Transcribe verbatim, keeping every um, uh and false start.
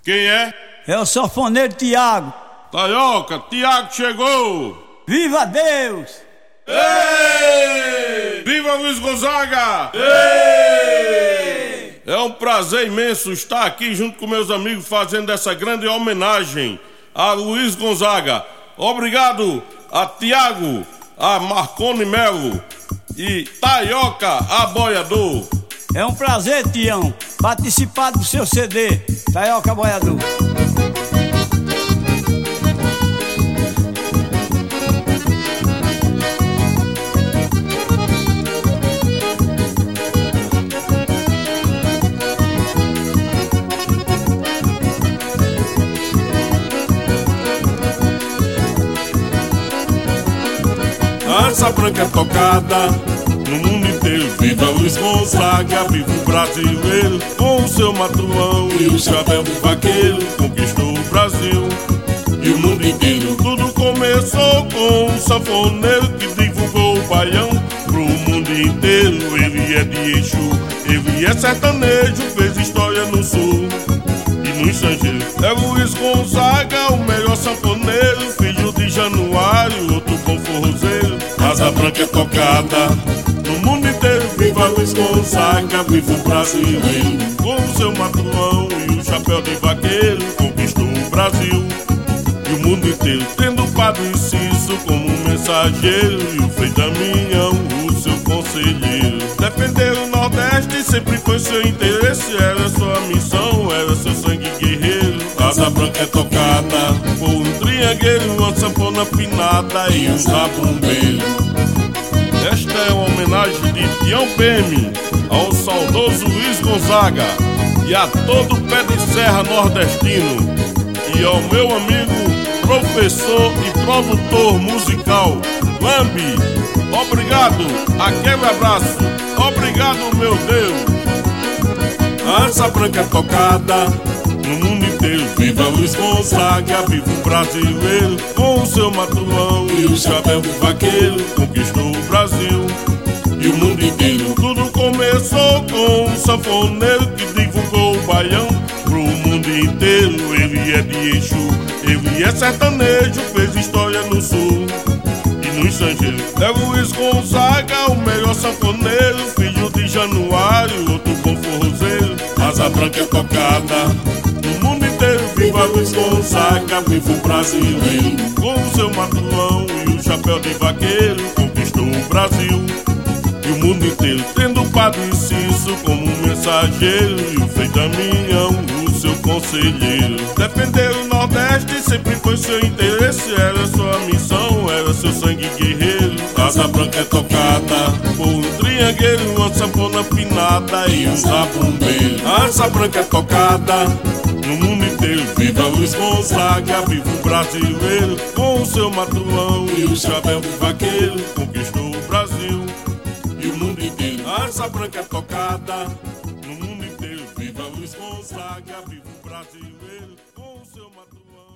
Quem é? É o sanfoneiro Tiago. Taioca, Tiago chegou! Viva Deus! Ei! Viva Luiz Gonzaga! Ei! É um prazer imenso estar aqui junto com meus amigos fazendo essa grande homenagem a Luiz Gonzaga. Obrigado a Tiago, a Marconi Melo e Taioca, a boiador. É um prazer, Tião, participar do seu C D, Taioca Boiador. Essa branca é tocada no mundo inteiro. Viva Luiz Gonzaga, viva o brasileiro. Com o seu matulão e o chapéu de vaqueiro, conquistou o Brasil e o mundo inteiro. Tudo começou com um sanfoneiro que divulgou o baião pro mundo inteiro. Ele é de Exu, ele é sertanejo, fez história no sul e no estrangeiro. É Luiz Gonzaga, o melhor sanfoneiro, filho de Januário, outro bom forrozeiro. Asa branca é tocada no mundo inteiro. Viva Luiz Gonzaga, viva o brasileiro. Com o seu matulão e o chapéu de vaqueiro, conquistou o Brasil e o mundo inteiro. Tendo o Padre Cício como mensageiro e o Frei Damião, o seu conselheiro. Defender o Nordeste sempre foi seu interesse, era sua missão, era seu sangue guerreiro. Asa branca é tocada por um triangueiro, uma sanfona afinada e um zabumbeiro. Esta é uma homenagem de Tião P M ao saudoso Luiz Gonzaga e a todo o pé de serra nordestino, e ao meu amigo, professor e produtor musical, Lambi. Obrigado, aquele abraço, obrigado meu Deus. Essa branca é tocada no mundo inteiro. Viva Luiz Gonzaga, viva o brasileiro. Com o seu matulão e o chapéu de vaqueiro, conquistou o Brasil e o mundo inteiro. Tudo começou com um sanfoneiro que divulgou o baião pro mundo inteiro. Ele é de Exu, ele é sertanejo, fez história no sul e no estrangeiro. É Luiz Gonzaga, o melhor sanfoneiro, filho de Januário, outro bom forrozeiro. Asa branca é tocada no mundo inteiro. Viva Luiz Gonzaga, viva o brasileiro. Com o seu matulão e o chapéu de vaqueiro, conquistou o Brasil e o mundo inteiro. Tendo o Padre Cício como mensageiro e o Frei Damião, o seu conselheiro. Defender o Nordeste sempre foi seu interesse, era sua missão, era seu sangue guerreiro. Asa branca é tocada por um triangueiro, uma sanfona afinada e um zabumbeiro. Asa branca é tocada no mundo inteiro. Viva Luiz Gonzaga, viva o brasileiro. Com o seu matulão e o chapéu de vaqueiro, conquistou o Brasil e o mundo inteiro. Asa branca é tocada no mundo inteiro. Viva Luiz Gonzaga, viva o brasileiro. Com o seu matulão.